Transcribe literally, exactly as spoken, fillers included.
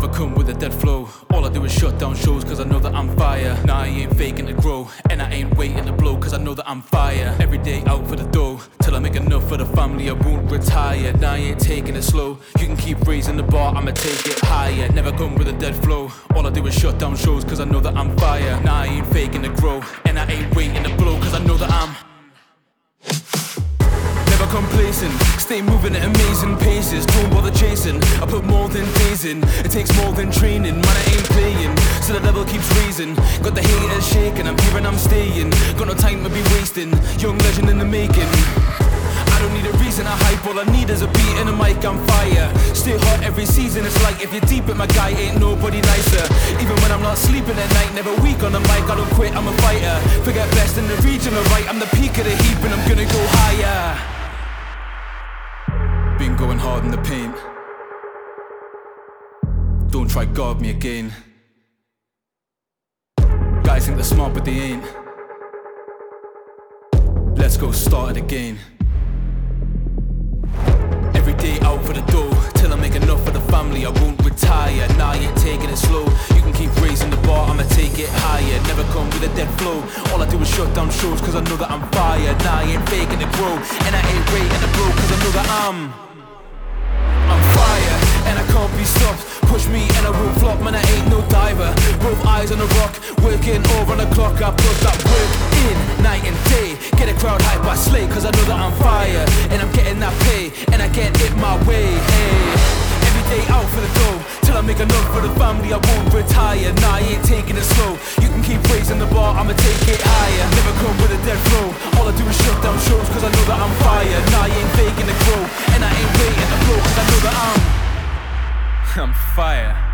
Never come with a dead flow. All I do is shut down shows cause I know that I'm fire. Nah, I ain't faking to grow, and I ain't waiting to blow cause I know that I'm fire. Every day out for the dough, till I make enough for the family, I won't retire. Nah, I ain't taking it slow. You can keep raising the bar, I'ma take it higher. Never come with a dead flow. All I do is shut down shows cause I know that I'm fire. Nah, I ain't faking to grow, and I ain't waiting to blow cause I know that I'm never complacent, stay moving at amazing paces. Don't bother chasing, I put more than days in. It takes more than training, man I ain't playing. So the level keeps raising, got the haters shaking. I'm here and I'm staying, got no time to be wasting. Young legend in the making. I don't need a reason to hype, all I need is a beat and a mic, I'm fire. Stay hot every season, it's like if you're deep at my guy, ain't nobody nicer. Even when I'm not sleeping at night, never weak on the mic, I don't quit, I'm a fighter. Forget best in the region, alright, I'm the peak of the heap and I'm gonna go higher. Been going hard in the paint. Don't try guard me again. Guys think they're smart but they ain't. Let's go start it again. Every day out for the dough, till I make enough for the family, I won't retire. Nah, I ain't taking it slow. You can keep raising the bar, I'ma take it higher. Never come with a dead flow. All I do is shut down shows cause I know that I'm fire. Nah, I ain't faking to grow, and I ain't waiting to blow cause I know that I'm I'm fire, and I can't be stopped. Push me and I won't flop, man I ain't no diver. Both eyes on the rock, working over on the clock. I put that work in, night and day. Get a crowd hype, I slay, cause I know that I'm fire. And I'm getting that pay, and I get it my way, hey. Every day out for the dough, till I make enough for the family, I won't retire. Nah, I ain't taking it slow. You can keep raising the bar, I'ma take it higher. Never come with a dead flow. All I do is shut down shows cause I know that I'm fire. Nah, I ain't faking to grow, and I ain't waiting to blow cause I know that I'm I'm fire.